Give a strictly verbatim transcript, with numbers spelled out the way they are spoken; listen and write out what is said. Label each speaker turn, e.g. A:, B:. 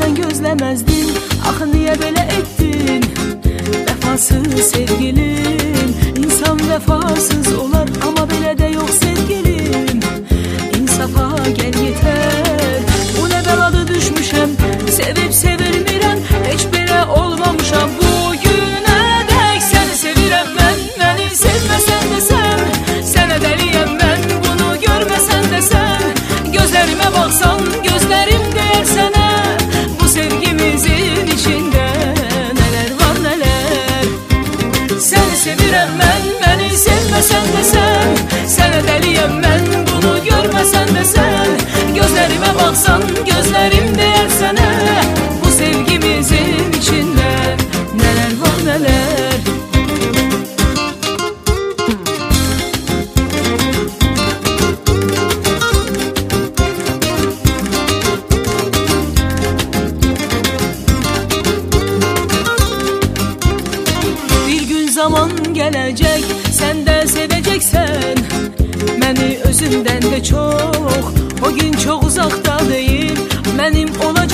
A: senden gözlemezdim. Ah niye böyle ettin vefasız sevgilim? İnsan vefasız olar ama böyle de yok sevgilim. İnsafa gel yeter, bu ne beladı düşmüşem. Sevip sevilmirem, hiç bile olmamışam. Bugüne dek seni sevirem ben, beni sevmesen de sen. Sene deliyem ben, bunu görmesen de sen. Gözlerime baksan gözlerim değer sana. Bu sevgimizin içinde neler var neler. Seni sevirem ben, beni sevmesen de sen. Sene deliyem ben, bunu görmesen de sen. Gözlerime baksan gözlerim değer sana. Bu sevgimizin içinde neler var neler. Zaman gelecek, sen de seveceksen beni özümden de çok. O gün çok uzakta değil, benim olacak.